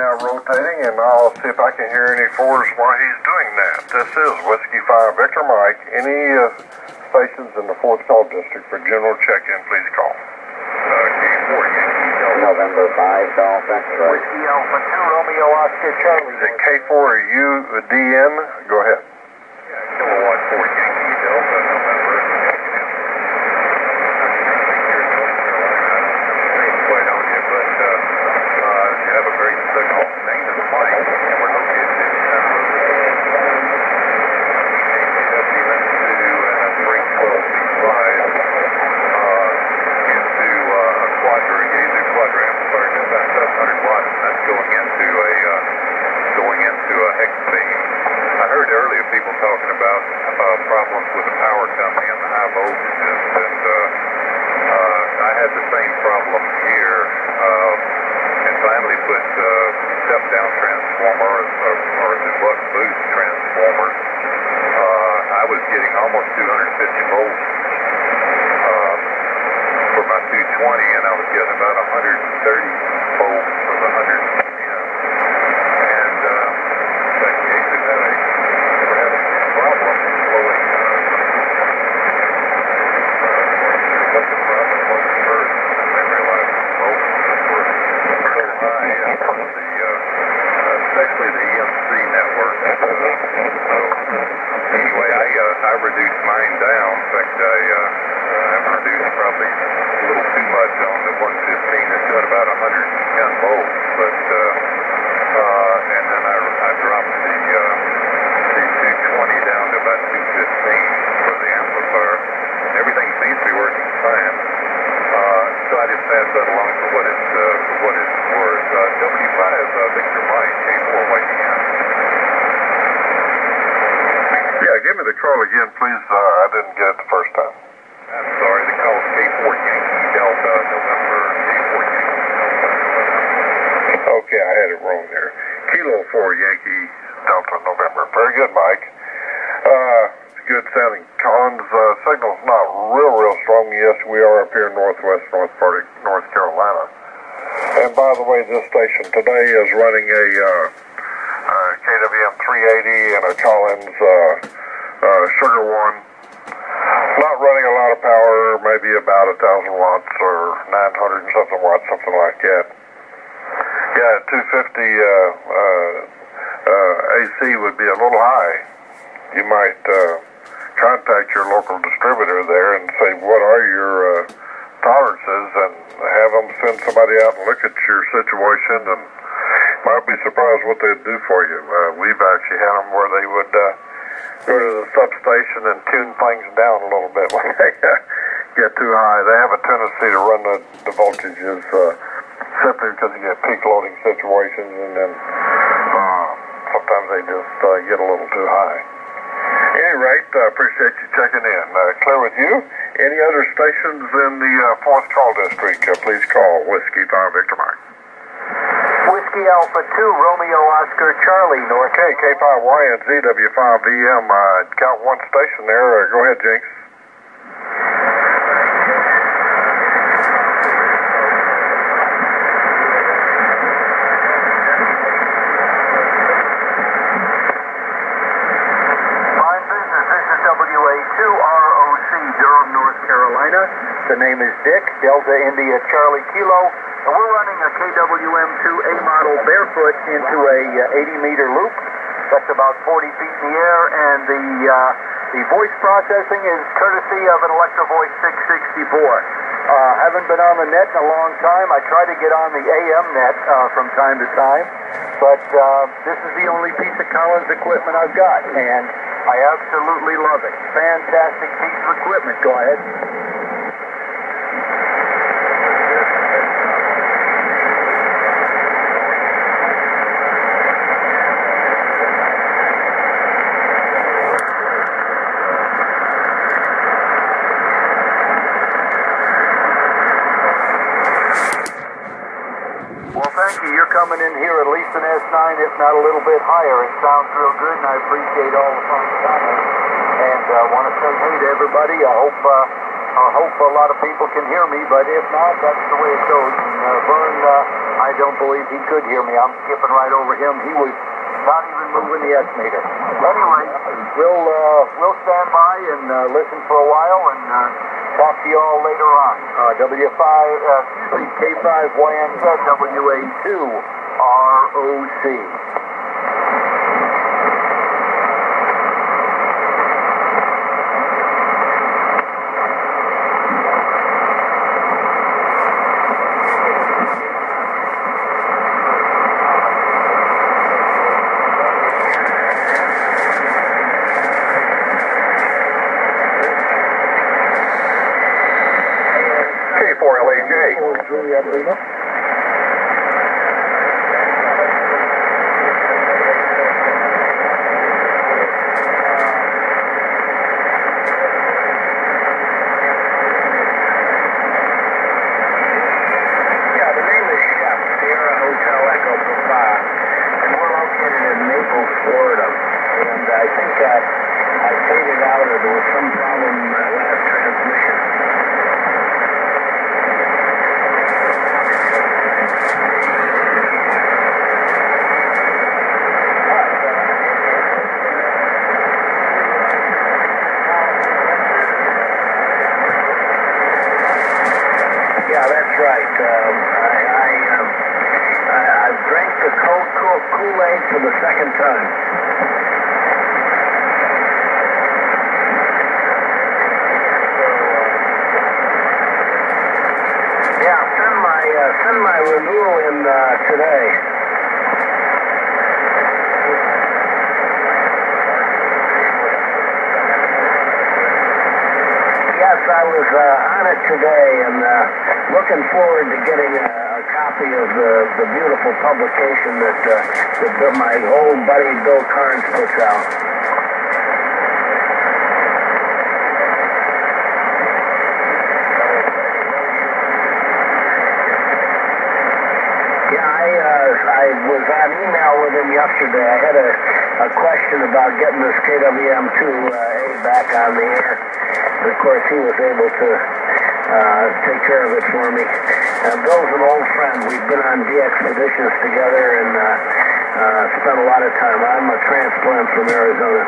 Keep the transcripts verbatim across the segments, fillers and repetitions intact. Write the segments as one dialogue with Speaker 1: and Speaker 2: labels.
Speaker 1: now rotating, and I'll see if I can hear any fours while he's doing that. This is Whiskey five Victor Mike. Any uh, stations in the fourth call district for general check-in, please call.
Speaker 2: Uh, K four, Yankee Delta.
Speaker 3: November five, Dolphin.
Speaker 4: Whiskey Alpha two, Romeo Oscar Charlie.
Speaker 1: Is it K four or U D N? Go ahead.
Speaker 2: Yeah, Kilowatt four, Yankee Delta, November. Quite on you, but uh, uh, you have a great signal. Name is Mike, and we're located in town. Going into a uh, going into a hex beam. I heard earlier people talking about uh, problems with the power company and the high voltages, and uh, uh, I had the same problem here. Uh, and finally put uh, step-down transformers or, or the buck boost transformers. Uh, I was getting almost two hundred fifty volts uh, for my two twenty, and I was getting about one hundred thirty volts for the one hundred ten. And uh, in fact, we actually had a, we were having a problem blowing. Uh, what the problem was at first, and they realized the voltages were so high in some of the, uh, especially the E M C network. Uh, so anyway, I uh, I reduced mine down. In fact, I uh, I've reduced probably a little too much on the one fifteen. It's got about one hundred ten volts, but uh, uh, and then I, I dropped the uh, the two twenty down to about two fifteen for the amplifier. Everything seems to be working fine. Uh, so I just passed that along for what it's uh, for what it's worth. Uh, W five uh, Victor Mike, K four waiting in.
Speaker 1: Yeah, give me the call again, please. Uh, I didn't get it the first time.
Speaker 2: I'm sorry, the call is K four Yankee Delta, November, K four Yankee Delta, November.
Speaker 1: Okay, I had it wrong there. Kilo four Yankee Delta, November. Very good, Mike. Uh, it's good sounding. Collins, uh, signal's not real, real strong. Yes, we are up here in northwest North part of North Carolina. And by the way, this station today is running a uh, uh, K W M three eighty and a Collins uh, uh, Sugar One. Not running a lot of power, maybe about a thousand watts or nine hundred and something watts, something like that. Yeah, two fifty uh, uh, uh, A C would be a little high. You might uh, contact your local distributor there and say, what are your uh, tolerances, and have them send somebody out and look at your situation, and might be surprised what they'd do for you. Uh, we've actually had them where they would uh, go to the substation and tune things down a little bit when they uh, get too high. They have a tendency to run the, the voltages uh, simply because you get peak loading situations, and then uh, sometimes they just uh, get a little too high. At any rate, I uh, appreciate you checking in. Uh, clear with you. Any other stations in the uh, fourth call district, uh, please call Whiskey five Victor Mike.
Speaker 4: Whiskey Alpha two, Romeo Oscar Charlie, North.
Speaker 1: Okay, K five Y and Z W five V M. Uh, count one station there. Uh, go ahead, Jinx.
Speaker 4: Fine business. This is W A two R O C, Durham, North Carolina. The name is Dick, Delta India Charlie Kilo. And we're running a K W M two A model barefoot into a uh, eighty meter loop. That's about forty feet in the air, and the uh, the voice processing is courtesy of an Electro Voice six sixty-four. Uh, haven't been on the net in a long time. I try to get on the A M net uh, from time to time, but uh, this is the only piece of Collins equipment I've got, and I absolutely love it. Fantastic piece of equipment. Go ahead. Coming in here at least an S nine, if not a little bit higher. It sounds real good, and I appreciate all the fun comments. And I uh, want to say hey to everybody. I hope uh, I hope a lot of people can hear me, but if not, that's the way it goes. And, uh, Vern, uh, I don't believe he could hear me. I'm skipping right over him. He was not even moving the S-meter. Anyway, we'll uh, we'll stand by and uh, listen for a while and uh, talk to you all later on. Uh, W five, uh, excuse me, K five Y N Z W A two R O C.
Speaker 2: K four L A J.
Speaker 3: Florida, and I think uh, I faded out or there was some problem in my last transmission. Yeah, that's right. Um, I, I, um, I, I drank the cold Kool-Aid for the second time. Yeah, send my uh, send my renewal in uh, today. Yes, I was uh, on it today and uh, looking forward to getting a, a copy of the, the beautiful publication that, uh, that the, my old buddy Bill Carnes puts out. Yeah, I, uh, I was on email with him yesterday. I had a, a question about getting this K W M two A back on the air. And of course, he was able to uh, take care of it for me. Uh, Bill's an old friend. We've been on D expeditions together and uh, uh, spent a lot of time. I'm a transplant from Arizona.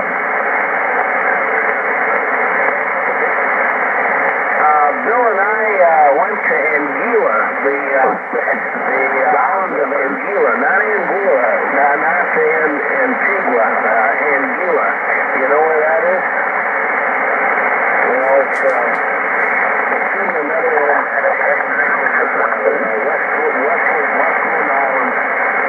Speaker 3: Uh, Bill and I uh, went to Anguilla, the uh, the island of Anguilla, not Anguilla, not, not Antigua, uh, Anguilla.